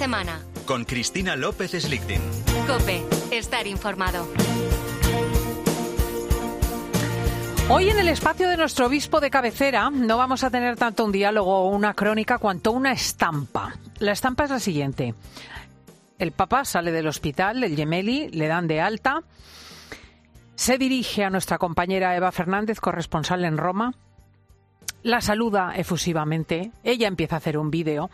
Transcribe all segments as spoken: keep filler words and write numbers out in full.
semana. Con Cristina López Slichting. COPE. Estar informado. Hoy en el espacio de nuestro obispo de cabecera no vamos a tener tanto un diálogo o una crónica cuanto una estampa. La estampa es la siguiente. El Papa sale del hospital, el Gemelli, le dan de alta, se dirige a nuestra compañera Eva Fernández, corresponsal en Roma, la saluda efusivamente, ella empieza a hacer un vídeo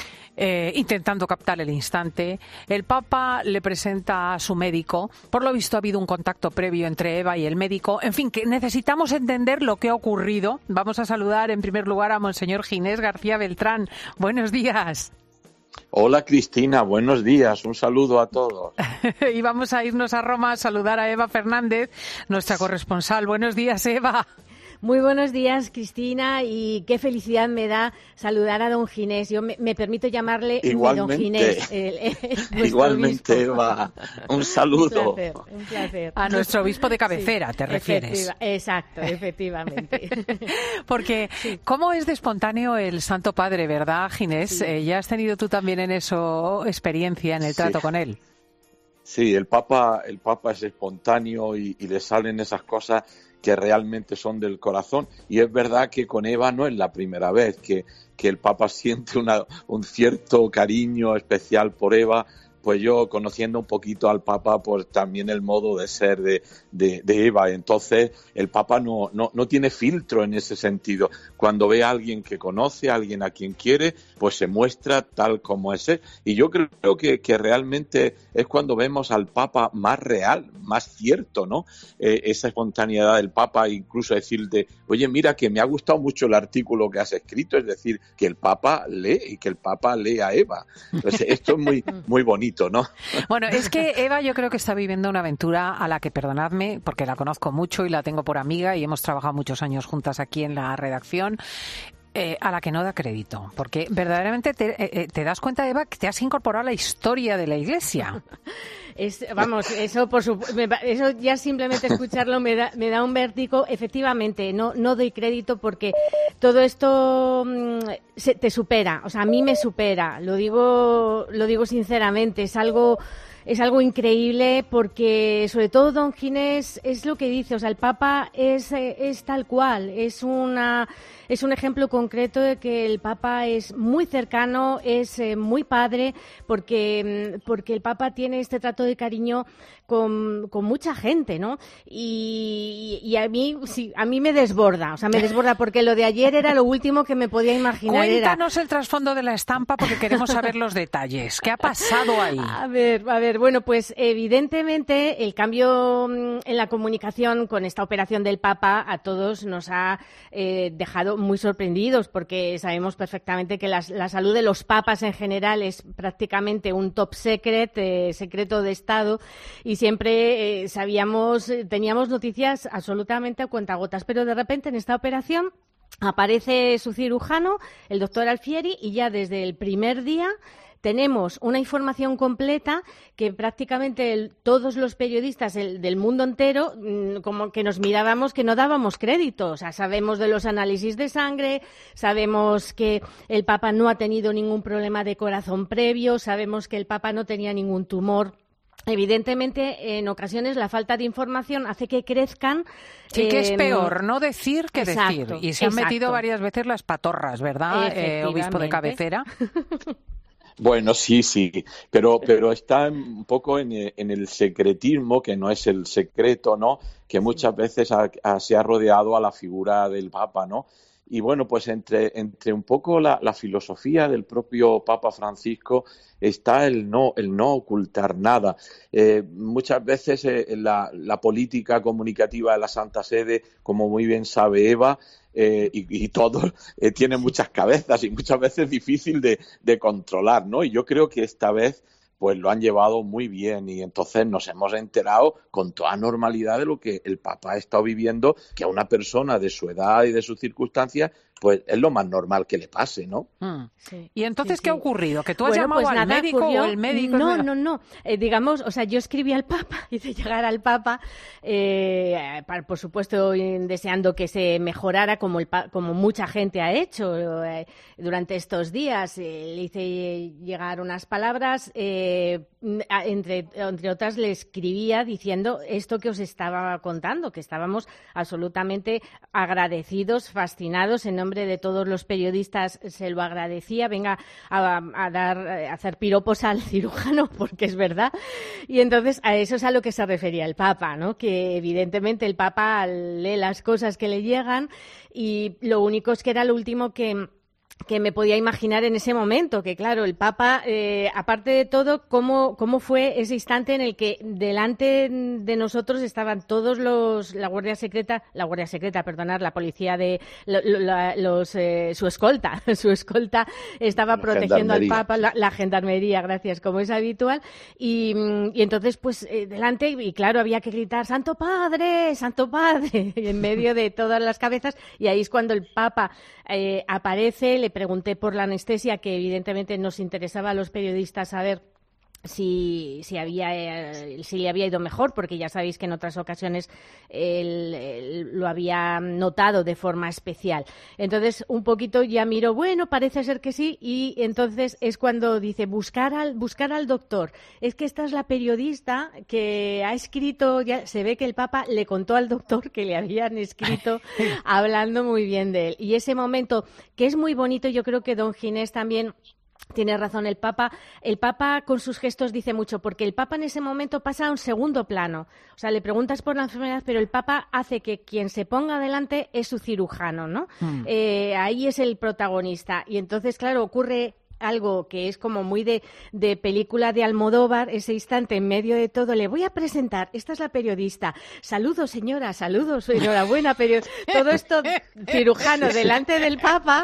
eh, intentando captar el instante, el Papa le presenta a su médico, por lo visto ha habido un contacto previo entre Eva y el médico, en fin, que necesitamos entender lo que ha ocurrido. Vamos a saludar en primer lugar a Monseñor Ginés García Beltrán. Buenos días. Hola Cristina, buenos días, un saludo a todos. Y vamos a irnos a Roma a saludar a Eva Fernández, nuestra corresponsal. Buenos días, Eva. Muy buenos días, Cristina, y qué felicidad me da saludar a don Ginés. Yo me, me permito llamarle Igualmente. don Ginés. El, el, Igualmente, obispo. Eva, un saludo. Un placer, un placer. A nuestro obispo de cabecera, sí, te refieres. Efectiva, exacto, efectivamente. Porque, sí. ¿Cómo es de espontáneo el Santo Padre, verdad, Ginés? Sí. Eh, ya has tenido tú también en eso experiencia, en el trato sí. con él. Sí, el Papa, el Papa es espontáneo y, y le salen esas cosas que realmente son del corazón. Y es verdad que con Eva no es la primera vez que, que el Papa siente una, un cierto cariño especial por Eva. Pues yo, conociendo un poquito al Papa, pues también el modo de ser de, de, de Eva. Entonces, el Papa no, no, no tiene filtro en ese sentido. Cuando ve a alguien que conoce, a alguien a quien quiere, pues se muestra tal como es él. Y yo creo que, que realmente es cuando vemos al Papa más real, más cierto, ¿no? Eh, esa espontaneidad del Papa, incluso decirte, oye, mira que me ha gustado mucho el artículo que has escrito, es decir, que el Papa lee y que el Papa lee a Eva. Entonces, esto es muy, muy bonito. ¿No? Bueno, es que Eva yo creo que está viviendo una aventura a la que, perdonadme, porque la conozco mucho y la tengo por amiga y hemos trabajado muchos años juntas aquí en la redacción, eh, a la que no da crédito, porque verdaderamente te, eh, te das cuenta, Eva, que te has incorporado a la historia de la Iglesia. Es, vamos, eso por su, eso ya simplemente escucharlo me da, me da un vértigo. Efectivamente, no, no doy crédito porque todo esto mmm, se, te supera, o sea, a mí me supera, lo digo, lo digo sinceramente, es algo... Es algo increíble porque, sobre todo, don Ginés es lo que dice, o sea, el Papa es, es tal cual, es una es un ejemplo concreto de que el Papa es muy cercano, es eh, muy padre, porque porque el Papa tiene este trato de cariño con, con mucha gente, ¿no? Y, y a mí sí, a mí me desborda, o sea, me desborda porque lo de ayer era lo último que me podía imaginar. Cuéntanos era... el trasfondo de la estampa porque queremos saber los detalles. ¿Qué ha pasado ahí? A ver, a ver. Bueno, pues evidentemente el cambio en la comunicación con esta operación del Papa a todos nos ha eh, dejado muy sorprendidos porque sabemos perfectamente que la, la salud de los papas en general es prácticamente un top secret, eh, secreto de Estado, y siempre eh, sabíamos, teníamos noticias absolutamente a cuentagotas, pero de repente en esta operación aparece su cirujano, el doctor Alfieri, y ya desde el primer día tenemos una información completa que prácticamente el, todos los periodistas el, del mundo entero, mmm, como que nos mirábamos, que no dábamos crédito. O sea, sabemos de los análisis de sangre, sabemos que el Papa no ha tenido ningún problema de corazón previo, sabemos que el Papa no tenía ningún tumor. Evidentemente, en ocasiones la falta de información hace que crezcan. Sí, eh, que es peor no decir que exacto, decir. Y se han exacto. metido varias veces las patorras, ¿verdad, eh, obispo de cabecera? Bueno, sí, sí, pero pero está un poco en, en el secretismo, que no es el secreto, ¿no? Que muchas veces ha, ha, se ha rodeado a la figura del Papa, ¿no? Y bueno, pues entre, entre un poco la, la filosofía del propio Papa Francisco está el no, el no ocultar nada. Eh, muchas veces eh, la, la política comunicativa de la Santa Sede, como muy bien sabe Eva, eh, y, y todo, eh, tiene muchas cabezas y muchas veces es difícil de, de controlar, ¿no? Y yo creo que esta vez pues lo han llevado muy bien y entonces nos hemos enterado con toda normalidad de lo que el Papa ha estado viviendo, que a una persona de su edad y de sus circunstancias pues es lo más normal que le pase, ¿no? Mm. Sí. ¿Y entonces sí, qué sí. ha ocurrido? ¿Que tú has bueno, llamado pues al nada, médico ocurrió... o el médico? No, no, no. Eh, digamos, o sea, yo escribí al Papa, hice llegar al Papa, eh, para, por supuesto, deseando que se mejorara como, el, como mucha gente ha hecho eh, durante estos días. Eh, le hice llegar unas palabras, eh, entre, entre otras le escribía diciendo esto que os estaba contando, que estábamos absolutamente agradecidos, fascinados, en nombre de todos los periodistas se lo agradecía, venga a, a dar, a hacer piropos al cirujano, porque es verdad. Y entonces a eso es a lo que se refería el Papa, ¿no? Que evidentemente el Papa lee las cosas que le llegan y lo único es que era lo último que que me podía imaginar en ese momento, que claro, el Papa, eh, aparte de todo, cómo, cómo fue ese instante en el que delante de nosotros estaban todos los, la Guardia Secreta, la Guardia Secreta, perdonar, la policía de, lo, la, los, eh, su escolta, su escolta estaba la protegiendo al Papa, la, la gendarmería, gracias, como es habitual, y, y entonces, pues, eh, delante, y claro, había que gritar, Santo Padre, Santo Padre, en medio de todas las cabezas, y ahí es cuando el Papa eh, aparece, le pregunté por la anestesia, que evidentemente nos interesaba a los periodistas saber si, si, había, eh, si le había ido mejor, porque ya sabéis que en otras ocasiones él, él lo había notado de forma especial. Entonces, un poquito ya miro, bueno, parece ser que sí, y entonces es cuando dice, buscar al, buscar al doctor. Es que esta es la periodista que ha escrito, ya se ve que el Papa le contó al doctor que le habían escrito hablando muy bien de él. Y ese momento, que es muy bonito, yo creo que don Ginés también... Tiene razón el Papa. El Papa con sus gestos dice mucho, porque el Papa en ese momento pasa a un segundo plano. O sea, le preguntas por la enfermedad, pero el Papa hace que quien se ponga delante es su cirujano, ¿no? Mm. Eh, ahí es el protagonista. Y entonces, claro, ocurre algo que es como muy de, de película de Almodóvar, ese instante en medio de todo, le voy a presentar, esta es la periodista, saludos señora, saludos, enhorabuena, pero todo esto cirujano delante del Papa,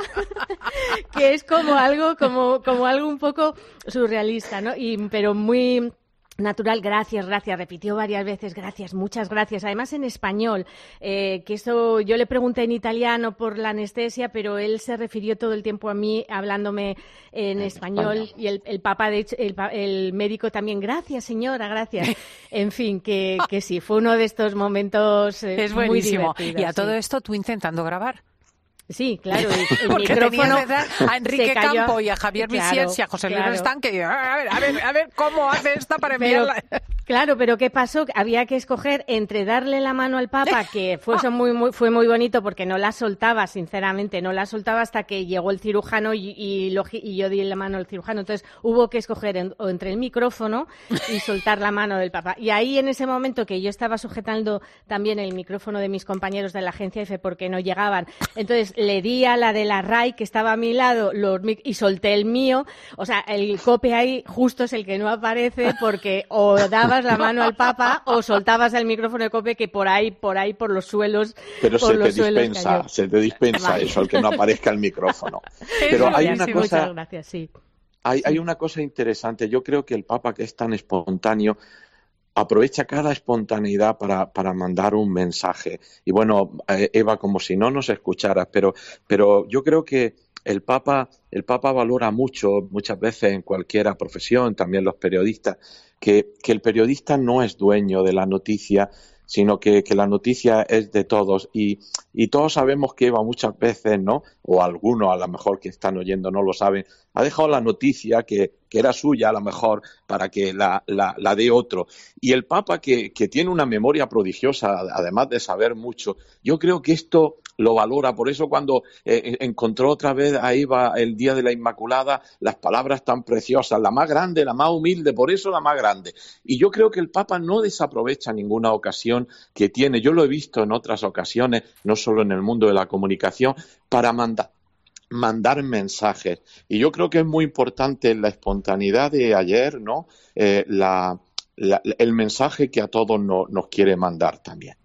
que es como algo, como, como algo un poco surrealista, ¿no? Y, pero muy... natural, gracias, gracias, repitió varias veces, gracias, muchas gracias, además en español, eh, que eso yo le pregunté en italiano por la anestesia, pero él se refirió todo el tiempo a mí hablándome en, en español, español y el, el Papa, de hecho, el, el médico también, gracias señora, gracias, en fin, que, que sí, fue uno de estos momentos eh, es buenísimo. Muy divertidos. Y a todo sí. esto tú intentando grabar. Sí, claro, el, el porque micrófono a Enrique Campo y a Javier claro, Misiers y a José Luis claro. Estanque. A ver, a ver, a ver cómo hace esta para enviarla. Pero, claro, pero ¿qué pasó? Había que escoger entre darle la mano al Papa, que fue, eso muy, muy, fue muy bonito porque no la soltaba, sinceramente, no la soltaba hasta que llegó el cirujano y, y, lo, y yo di la mano al cirujano. Entonces hubo que escoger en, o entre el micrófono y soltar la mano del Papa. Y ahí en ese momento que yo estaba sujetando también el micrófono de mis compañeros de la agencia F porque no llegaban, entonces le di a la de la R A I que estaba a mi lado los, y solté el mío, o sea, el cope ahí justo es el que no aparece porque o dabas la mano al Papa o soltabas el micrófono de cope que por ahí, por ahí, por los suelos. Pero por se, los te dispensa, se te dispensa vale. eso, el que no aparezca el micrófono. Pero hay una sí, cosa, muchas gracias, sí. Hay, hay una cosa interesante, yo creo que el Papa, que es tan espontáneo, aprovecha cada espontaneidad para, para mandar un mensaje. Y bueno, Eva, como si no nos escucharas, pero, pero yo creo que el Papa, el Papa valora mucho, muchas veces en cualquier profesión, también los periodistas, que, que el periodista no es dueño de la noticia, sino que, que la noticia es de todos. Y, y todos sabemos que Eva muchas veces, ¿no? O algunos a lo mejor que están oyendo no lo saben, ha dejado la noticia que, que era suya a lo mejor para que la, la, la dé otro. Y el Papa, que, que tiene una memoria prodigiosa, además de saber mucho, yo creo que esto lo valora. Por eso cuando eh, encontró otra vez a Eva el día de la Inmaculada, las palabras tan preciosas, la más grande, la más humilde, por eso la más grande. Y yo creo que el Papa no desaprovecha ninguna ocasión que tiene. Yo lo he visto en otras ocasiones, no solo en el mundo de la comunicación, para mandar mandar mensajes. Y yo creo que es muy importante la espontaneidad de ayer, ¿no? Eh, la, la, el mensaje que a todos no, nos quiere mandar también.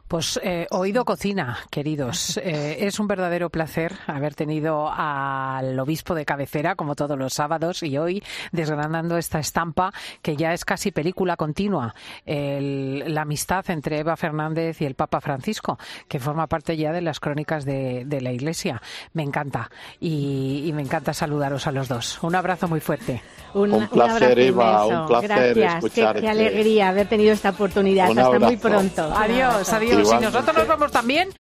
Pues eh, oído cocina, queridos. Eh, es un verdadero placer haber tenido al obispo de cabecera, como todos los sábados, y hoy desgranando esta estampa que ya es casi película continua, el, la amistad entre Eva Fernández y el Papa Francisco, que forma parte ya de las crónicas de, de la Iglesia. Me encanta y, y me encanta saludaros a los dos. Un abrazo muy fuerte. Un, un placer, un Eva, un placer Gracias. escucharte. Qué, qué alegría haber tenido esta oportunidad. Un Hasta abrazo. muy pronto. Adiós, adiós. Y nosotros nos vamos también.